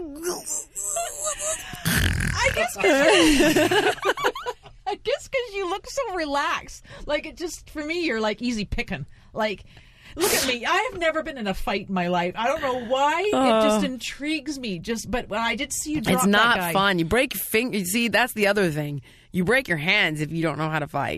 D: I guess. 'cause I guess because you look so relaxed. Like it just for me, you're like easy picking. Like. Look at me. I have never been in a fight in my life. I don't know why. It just intrigues me. Just, but when I did see you drop
C: It's
D: that
C: not
D: guy,
C: fun. You break your finger. See, that's the other thing. You break your hands if you don't know how to fight.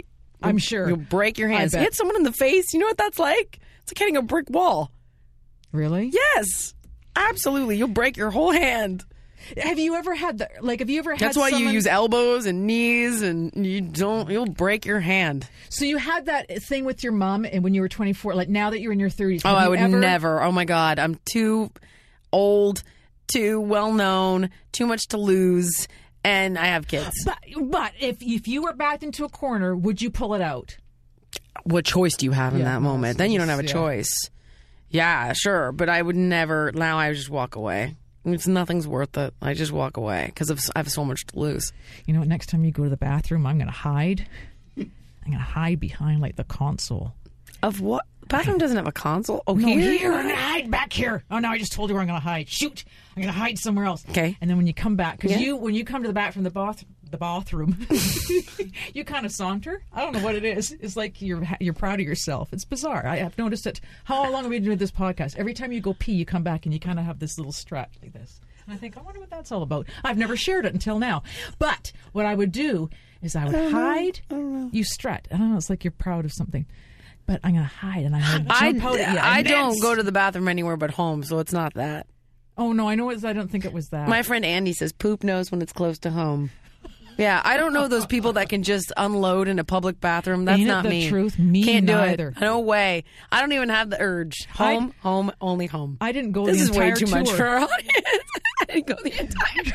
D: I'm sure.
C: You'll break your hands.
D: I bet.
C: Hit someone in the face. You know what that's like? It's like hitting a brick wall.
D: Really?
C: Yes. Absolutely. You'll break your whole hand.
D: Have you ever had the like? Have you ever had?
C: That's why
D: someone...
C: you use elbows and knees, and you don't. You'll break your hand.
D: So you had that thing with your mom, and when you were twenty-four, like now that you're in your thirties.
C: Oh, I would
D: ever...
C: never. Oh my God, I'm too old, too well known, too much to lose, and I have kids.
D: But but if if you were backed into a corner, would you pull it out?
C: What choice do you have in
D: Yeah,
C: that moment? Then you don't have a
D: yeah.
C: choice. Yeah, sure, but I would never. Now I just walk away. It's nothing's worth it. I just walk away because I have so much to lose.
D: You know what? Next time you go to the bathroom, I'm going to hide. I'm going to hide behind like the console.
C: Of what? Bathroom doesn't have a console. Oh,
D: No,
C: here?
D: here. I'm going to hide back here. Oh no, I just told you where I'm going to hide. Shoot, I'm going to hide somewhere else.
C: Okay.
D: And then when you come back, because
C: Yeah.
D: you when you come to the back from the bath the bathroom, you kind of saunter. I don't know what it is. It's like you're you're proud of yourself. It's bizarre. I have noticed it. How long have we been doing this podcast? Every time you go pee, you come back and you kind of have this little strut like this. And I think, I wonder what that's all about. I've never shared it until now. But what I would do is I would I hide. You strut. I don't know. It's like you're proud of something. But I'm going to hide and I would
C: I,
D: jump out at you.
C: I
D: And
C: don't
D: that's-
C: go to the bathroom anywhere but home, so it's not that.
D: Oh, no, I know it's, I don't think it was that.
C: My friend Andy says poop knows when it's close to home. Yeah, I don't know those people that can just unload in a public bathroom. That's
D: Ain't it
C: not
D: the
C: me.
D: truth? Me
C: Can't
D: neither.
C: do it. No way. I don't even have the urge. Home, home, only home.
D: I didn't go
C: This
D: the
C: is way
D: entire
C: too much
D: tour.
C: for our audience. I didn't go the entire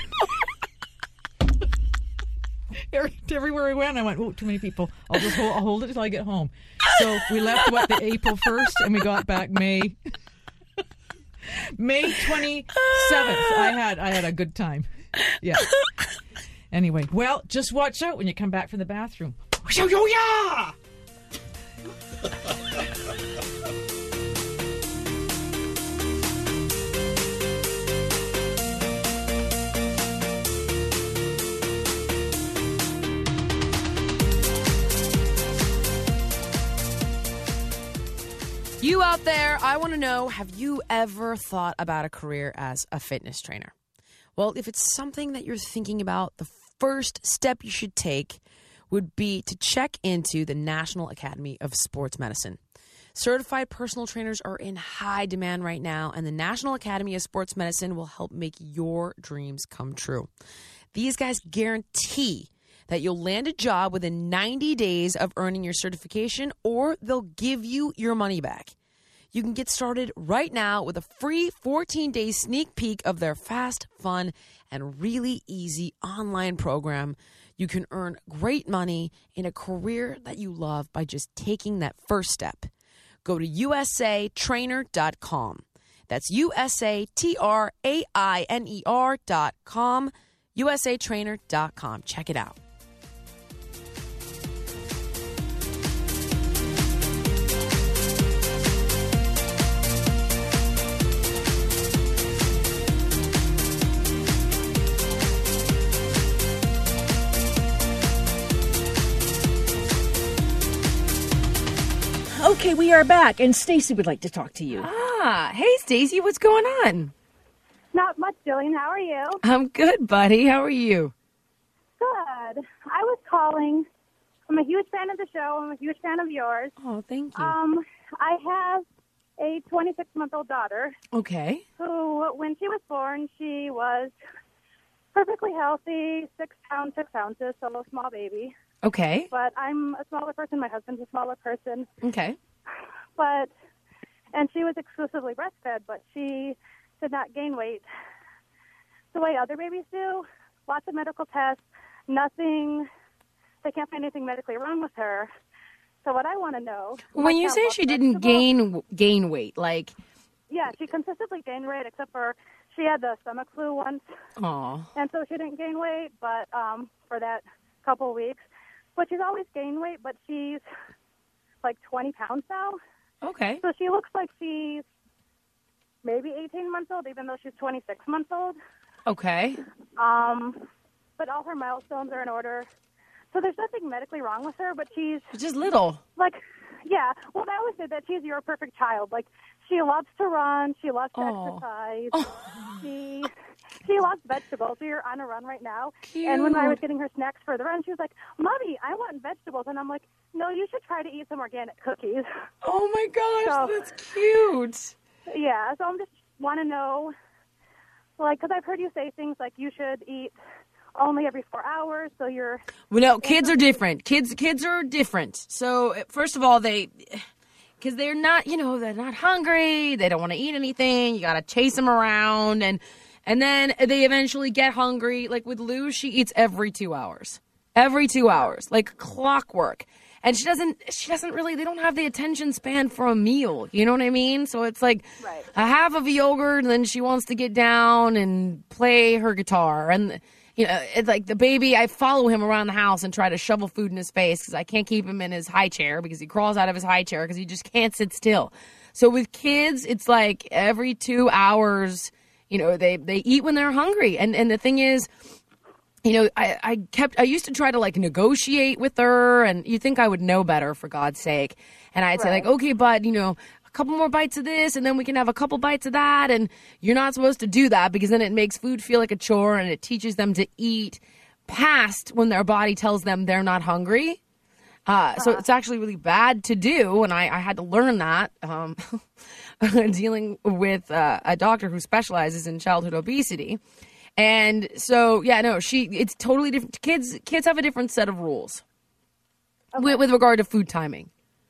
D: Every- Everywhere I went, I went, oh, too many people. I'll just hold, I'll hold it until I get home. So we left, what, the April first, and we got back May May twenty-seventh. I had I had a good time. Yeah. Anyway, well, just watch out when you come back from the bathroom. Yo, yo, yeah!
C: You out there, I want to know, have you ever thought about a career as a fitness trainer? Well, if it's something that you're thinking about, the first step you should take would be to check into the National Academy of Sports Medicine. Certified personal trainers are in high demand right now, and the National Academy of Sports Medicine will help make your dreams come true. These guys guarantee that you'll land a job within ninety days of earning your certification, or they'll give you your money back. You can get started right now with a free fourteen-day sneak peek of their fast, fun, and really easy online program. You can earn great money in a career that you love by just taking that first step. Go to U S A trainer dot com. That's U S A T R A I N E R dot com. U S A trainer dot com. Check it out.
F: Okay, we are back, and Stacy would like to talk to you.
C: Ah, hey, Stacey, what's going on?
G: Not much, Jillian. How are you?
C: I'm good, buddy. How are you?
G: Good. I was calling. I'm a huge fan of the show. I'm a huge fan of yours.
C: Oh, thank you.
G: Um, I have a twenty-six-month-old daughter
C: Okay.
G: who, when she was born, she was perfectly healthy, six pounds, six ounces, so a small baby.
C: Okay.
G: But I'm a smaller person. My husband's a smaller person.
C: Okay.
G: But, and she was exclusively breastfed, but she did not gain weight the way other babies do. Lots of medical tests, nothing, they can't find anything medically wrong with her. So what I want to know...
C: When you
G: like
C: say
G: how
C: she
G: most
C: didn't
G: vegetables-
C: gain gain weight, like,
G: Yeah, she consistently gained weight, except for she had the stomach flu once,
C: oh,
G: and so she didn't gain weight, but um, for that couple weeks. But she's always gained weight, but she's like twenty pounds now.
C: okay.
G: So she looks like she's maybe eighteen months old, even though she's twenty-six months old.
C: Okay.
G: Um, but all her milestones are in order. So there's nothing medically wrong with her, but she's
C: Just little.
G: like, yeah. Well, I always say that she's your perfect child. Like, She loves to run. She loves to
C: Oh.
G: exercise.
C: Oh.
G: She she loves vegetables. We are on a run right now.
C: Cute.
G: And when I was getting her snacks for the run, she was like, Mommy, I want vegetables. And I'm like, no, you should try to eat some organic cookies.
C: Oh my gosh,
G: So-
C: that's cute.
G: Yeah, so I'm just want to know, like, because I've heard you say things like you should eat only every four hours, so you're...
C: Well, no, kids are different. Kids, kids are different. So first of all, they, because they're not, you know, they're not hungry. They don't want to eat anything. You got to chase them around, and and then they eventually get hungry. Like with Lou, she eats every two hours, every two hours, like clockwork. And she doesn't, she doesn't really, they don't have the attention span for a meal. You know what I mean? So it's like
G: Right.
C: a half of a yogurt, and then she wants to get down and play her guitar. And, you know, it's like the baby, I follow him around the house and try to shovel food in his face because I can't keep him in his high chair because he crawls out of his high chair because he just can't sit still. So with kids, it's like every two hours, you know, they, they eat when they're hungry. And, and the thing is, you know, I, I kept, I used to try to like negotiate with her, and you think I would know better, for God's sake. And I'd say like, okay, bud, you know, a couple more bites of this, and then we can have a couple bites of that. And you're not supposed to do that because then it makes food feel like a chore, and it teaches them to eat past when their body tells them they're not hungry. Uh, so it's actually really bad to do, and I, I had to learn that um, dealing with uh, a doctor who specializes in childhood obesity. And so, yeah, no, she, it's totally different. Kids, kids have a different set of rules
G: Okay.
C: with, with regard to food timing.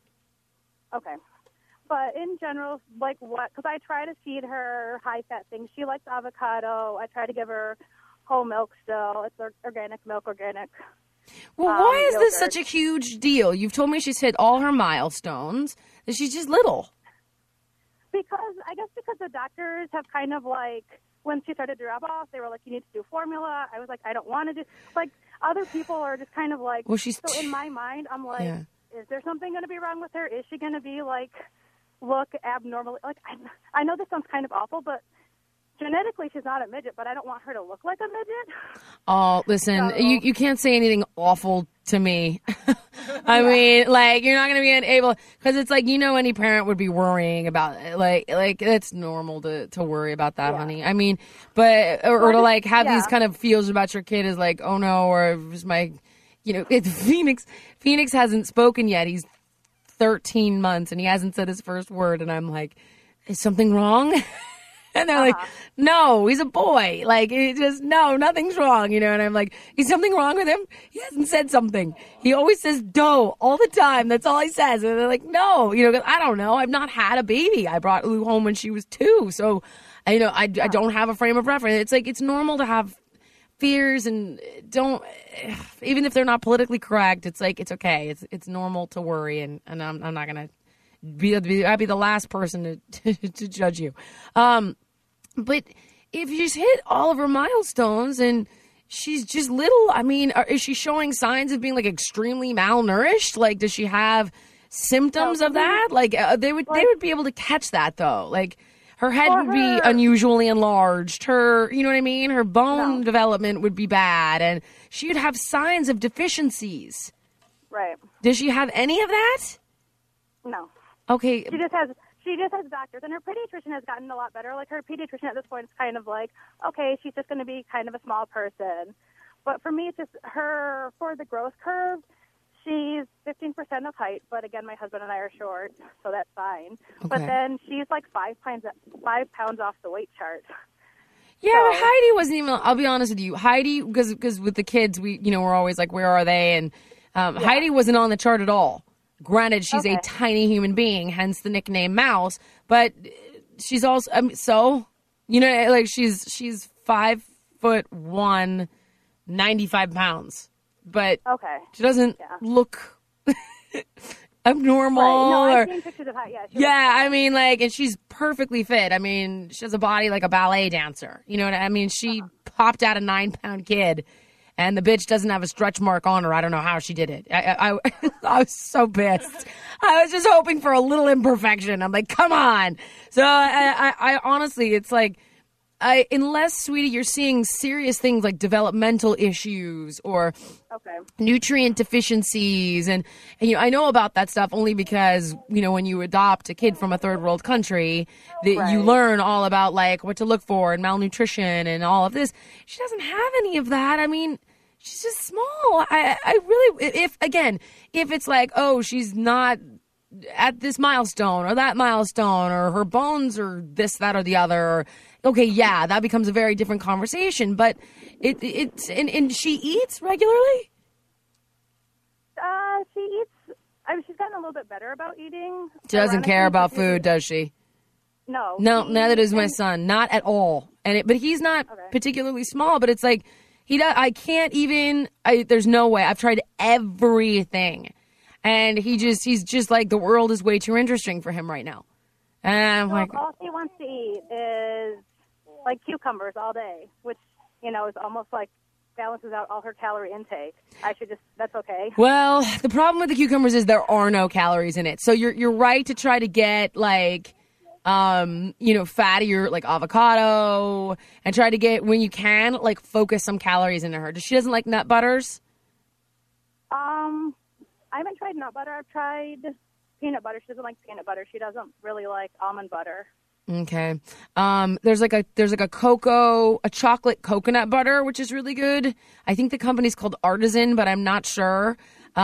G: Okay. But in general, like what, because I try to feed her high-fat things. She likes avocado. I try to give her whole milk still. It's or- organic milk, organic.
C: Well,
G: Um,
C: why is this
G: yogurt.
C: such a huge deal? You've told me she's hit all her milestones, that she's just little.
G: Because, I guess because the doctors have kind of like, when she started to drop off, they were like, you need to do formula. I was like, I don't want to do, like, other people are just kind of like,
C: Well, she's
G: so
C: t-
G: in my mind, I'm like,
C: Yeah.
G: is there something going to be wrong with her? Is she going to be, like, look abnormally? Like, I, I know this sounds kind of awful, but genetically she's not a midget, but I don't want her to look like a midget.
C: Oh, listen,
G: So-
C: you, you can't say anything awful to me. I mean, like, you're not going to be able, because it's like, you know, any parent would be worrying about it. Like, like it's normal to, to worry about that,
G: Yeah.
C: honey. I mean, but, or, or to
G: Well,
C: like have
G: yeah.
C: these kind of feels about your kid is like, oh no, or is my, you know, it's Phoenix, Phoenix hasn't spoken yet. He's thirteen months and he hasn't said his first word. And I'm like, is something wrong? And they're like, no, he's a boy. Like, it just, no, nothing's wrong, you know? And I'm like, is something wrong with him? He hasn't said something. He always says dough all the time. That's all he says. And they're like, no, you know, 'cause I don't know. I've not had a baby. I brought Lou home when she was two. So, I- you know, I, I don't have a frame of reference. It's like, it's normal to have fears and don't, even if they're not politically correct, it's like, it's okay. It's it's normal to worry. And, and I'm, I'm not going to be, be, I'd be the last person to, to, to judge you. Um, But if she's hit all of her milestones and she's just little, I mean, are, is she showing signs of being like extremely malnourished? Like, does she have symptoms of that? Like, uh, they would they would be able to catch that though. Like, her head
G: For
C: would be
G: her-
C: unusually enlarged. Her, you know what I mean? Her bone
G: No.
C: development would be bad, and she would have signs of deficiencies.
G: Right.
C: Does she have any of that?
G: No.
C: Okay,
G: She just has she just has doctors, and her pediatrician has gotten a lot better. Like, her pediatrician at this point is kind of like, okay, she's just going to be kind of a small person. But for me, it's just her, for the growth curve, she's fifteen percent of height, but again, my husband and I are short, so that's fine. But
C: Okay.
G: then she's like five pounds, five pounds off the weight chart.
C: Yeah,
G: So-
C: but Heidi wasn't even. I'll be honest with you, Heidi, because because with the kids, we you know we're always like, where are they? And um, Heidi wasn't on the chart at all. Granted, she's a
G: Okay.
C: tiny human being, hence the nickname Mouse. But she's also I mean, so you know, like she's she's five foot one, ninety five pounds, but
G: Okay.
C: she doesn't
G: Yeah.
C: look abnormal.
G: Right. No,
C: or,
G: I've seen pictures of her. Yeah. She
C: yeah,
G: looks
C: I
G: fine.
C: mean, like, and she's perfectly fit. I mean, she has a body like a ballet dancer. You know what I mean? She popped out a nine pound kid, and the bitch doesn't have a stretch mark on her. I don't know how she did it. I, I, I was so pissed. I was just hoping for a little imperfection. I'm like, come on. So I, I, I honestly, it's like, I, unless, sweetie, you're seeing serious things like developmental issues or
G: Okay.
C: nutrient deficiencies, and, and you know, I know about that stuff only because, you know, when you adopt a kid from a third world country, that
G: Right.
C: you learn all about like what to look for and malnutrition and all of this. She doesn't have any of that. I mean, she's just small. I, I really, if again, if it's like, oh, she's not at this milestone or that milestone, or her bones are this, that, or the other, or, okay, yeah, that becomes a very different conversation. But it, it's, and, and she eats regularly?
G: Uh, she eats. I mean, she's gotten a little bit better about eating.
C: She doesn't
G: Ironically,
C: care about
G: she-
C: food, does she?
G: No.
C: No,
G: she-
C: neither does my
G: and-
C: son. Not at all. And it, but he's not
G: Okay.
C: particularly small. But it's like he does. I can't even. I there's no way. I've tried everything, and he just he's just like the world is way too interesting for him right now. And I'm
G: So
C: like,
G: all she wants to eat is like cucumbers all day, which you know is almost like balances out all her calorie intake. I should just. That's okay.
C: well, the problem with the cucumbers is there are no calories in it. So you're you're right to try to get like. Um, you know, fattier like avocado, and try to get when you can like focus some calories into her. Does she doesn't like nut butters?
G: Um, I haven't tried nut butter. I've tried peanut butter. She doesn't like peanut butter. She doesn't really like almond butter.
C: Okay. Um, there's like a there's like a cocoa, a chocolate coconut butter, which is really good. I think the company's called Artisan, but I'm not sure.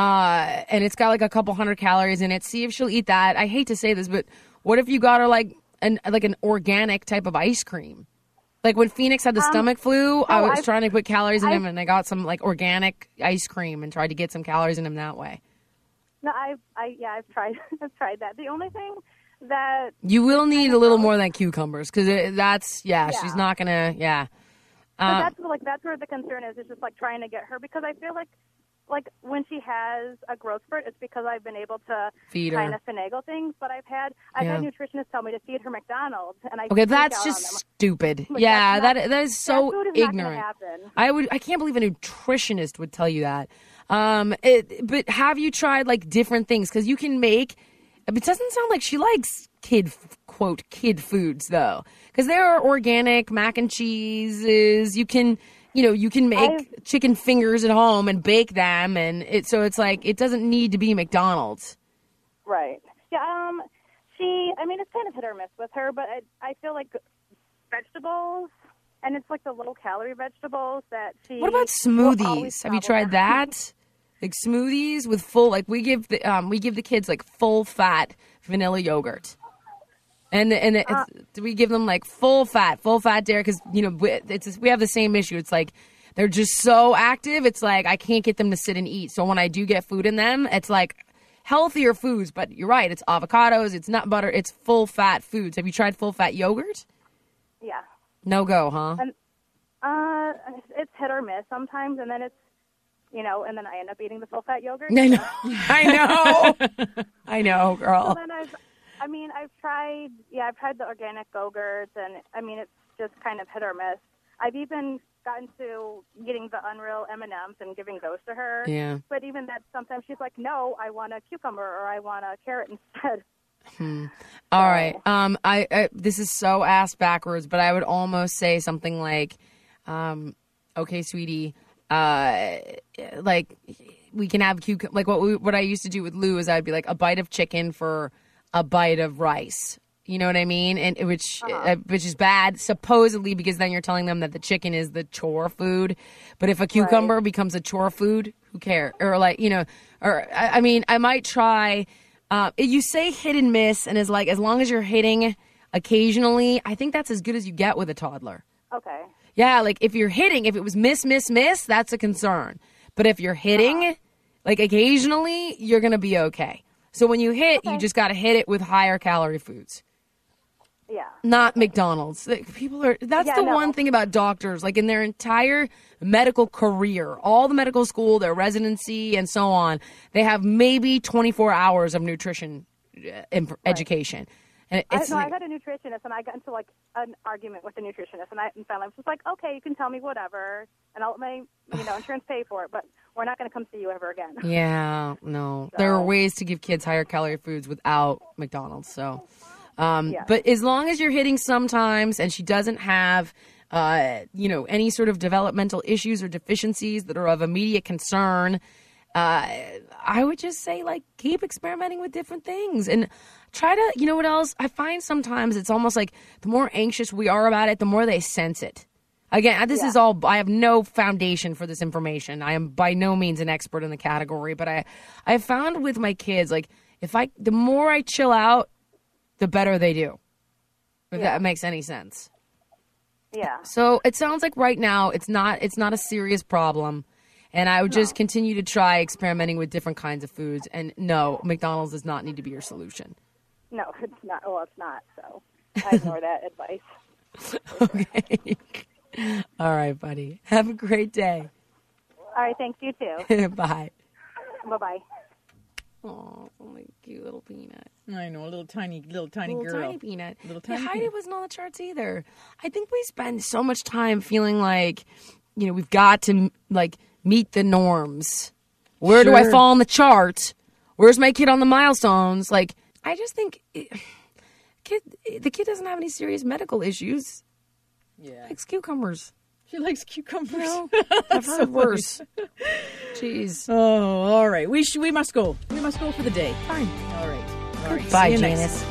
C: Uh, and it's got like a couple hundred calories in it. See if she'll eat that. I hate to say this, but what if you got her like an like an organic type of ice cream? Like when Phoenix had the
G: Um,
C: stomach flu, I was
G: I've-
C: trying to put calories in
G: I've-
C: him, and I got some like organic ice cream and tried to get some calories in him that way.
G: No, I, I, yeah, I've tried. I've tried that. The only thing that
C: You will need a little more than cucumbers because that's yeah,
G: Yeah.
C: she's not gonna yeah.
G: But
C: Um,
G: that's like that's where the concern is. Is just like trying to get her because I feel like, like when she has a growth spurt, it's because I've been able to
C: Feed her.
G: kind of finagle things. But I've had I've had
C: Yeah.
G: nutritionists tell me to feed her McDonald's, and I
C: Okay,
G: freak
C: that's
G: out
C: just
G: on them.
C: stupid.
G: Like,
C: yeah,
G: that's
C: that
G: not-
C: that is so
G: that food is not gonna
C: ignorant.
G: happen.
C: I would I can't believe a nutritionist would tell you that. Um, it, but have you tried like different things? Because you can make. It doesn't sound like she likes kid quote kid foods though, because there are organic mac and cheeses. You can. You know, you can make
G: I've-
C: chicken fingers at home and bake them, and it so it's like it doesn't need to be McDonald's.
G: Right. Yeah. Um. She. I mean, it's kind of hit or miss with her, but I, I feel like vegetables, and it's like the low calorie vegetables that she.
C: What about
G: will always
C: smoothies? Have you
G: gobble
C: tried
G: down.
C: that? Like smoothies with full, like we give the um we give the kids like full fat vanilla yogurt, and and it's,
G: Uh,
C: we give them like full fat, full fat dairy because you know we- it's we have the same issue. It's like they're just so active. It's like I can't get them to sit and eat. So when I do get food in them, it's like healthier foods. But you're right, it's avocados, it's nut butter, it's full fat foods. Have you tried full fat yogurt?
G: Yeah.
C: No go, huh?
G: And uh, it's hit or miss sometimes, and then it's, you know, and then I end up eating the full fat yogurt.
C: I know, I know, I know,
G: So
C: girl.
G: then I've, I mean, I've tried, yeah, I've tried the organic Go-Gurts, and I mean, it's just kind of hit or miss. I've even gotten to getting the Unreal M and M's and giving those to her.
C: Yeah.
G: But even that, sometimes she's like, no, I want a cucumber or I want a carrot instead.
C: All right. Um, I, I this is so ass backwards, but I would almost say something like, um, okay, sweetie, uh, like we can have cucumber. Like what we, what I used to do with Lou is I'd be like a bite of chicken for a bite of rice. You know what I mean? And which uh, which is bad supposedly because then you're telling them that the chicken is the chore food. But if a cucumber
G: Right.
C: becomes a chore food, who cares? Or like you know, or I, I mean, I might try. Uh, you say hit and miss, and is like as long as you're hitting occasionally, I think that's as good as you get with a toddler.
G: Okay.
C: Yeah, like if you're hitting, if it was miss, miss, miss, that's a concern. But if you're hitting, like occasionally, you're gonna be okay. So when you hit, you just got to hit it with higher calorie foods.
G: Yeah.
C: Not McDonald's. Like, people are. That's
G: Yeah,
C: the
G: no.
C: one thing about doctors. Like in their entire medical career, all the medical school, their residency, and so on, they have maybe twenty-four hours of nutrition uh, imp- education. And
G: I,
C: it's
G: no,
C: like,
G: I had a nutritionist, and I got into like an argument with the nutritionist, and I and finally I was just like, okay, you can tell me whatever, and I'll let my you know insurance pay for it, but we're not going to come see you ever again.
C: yeah, no. There are
G: So-
C: ways to give kids higher calorie foods without McDonald's. So, Um,
G: Yeah.
C: But as long as you're hitting sometimes and she doesn't have, uh, you know, any sort of developmental issues or deficiencies that are of immediate concern, uh, I would just say, like, keep experimenting with different things and try to, you know what else? I find sometimes it's almost like the more anxious we are about it, the more they sense it. Again, this
G: Yeah.
C: is all, I have no foundation for this information. I am by no means an expert in the category, but I, I found with my kids, like, if I, the more I chill out, the better they do. If
G: Yeah.
C: that makes any sense.
G: Yeah.
C: So it sounds like right now it's not, it's not a serious problem. And I would just continue to try experimenting with different kinds of foods. And no, McDonald's does not need to be your solution.
G: No, it's not. Well, it's not. So I ignore that advice.
C: Okay. All right, buddy. Have a great day.
G: All right. Thanks. You too.
C: Bye.
G: Bye-bye.
C: Oh, my cute little peanut.
D: I know, a little tiny, little tiny
C: Little
D: girl.
C: tiny peanut.
D: Little
C: Yeah,
D: tiny
C: Heidi
D: peanut.
C: wasn't on the charts either. I think we spend so much time feeling like, you know, we've got to, like, meet the norms. Where do I
D: Sure.
C: fall on the chart? Where's my kid on the milestones? Like, I just think it, kid, the kid doesn't have any serious medical issues.
D: Yeah.
C: Likes cucumbers.
D: She likes cucumbers.
C: You know, I've
D: so
C: heard worse. Jeez.
D: Oh, all right. We sh- we must go. We must go for the day.
C: Fine.
D: All right. All right.
C: Bye,
D: See you next-
C: Janice.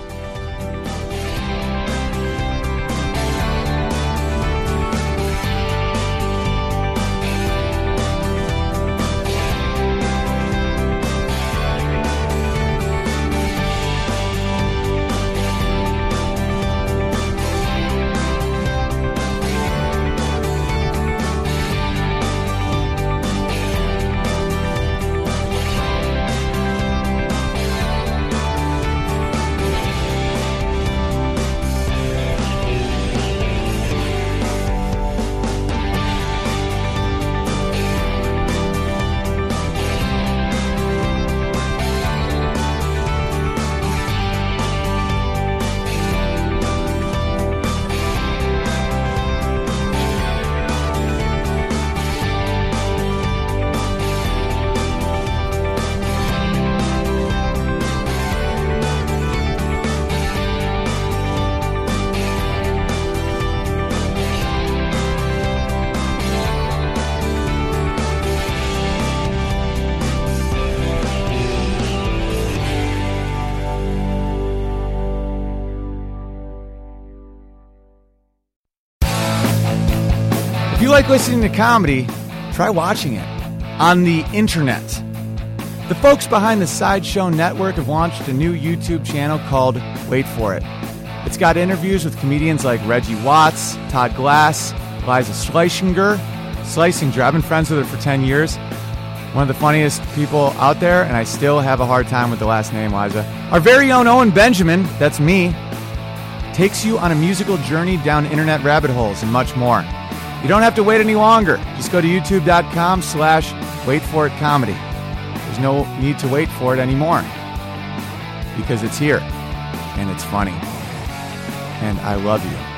H: If you like listening to comedy, try watching it on the internet. The folks behind the Sideshow Network have launched a new YouTube channel called Wait For It. It's got interviews with comedians like Reggie Watts, Todd Glass, Liza Schlesinger. Schlesinger, I've been friends with her for ten years. One of the funniest people out there, and I still have a hard time with the last name, Liza. Our very own Owen Benjamin, that's me, takes you on a musical journey down internet rabbit holes and much more. You don't have to wait any longer. Just go to youtube.com slash wait for it comedy. There's no need to wait for it anymore because it's here and it's funny. And I love you.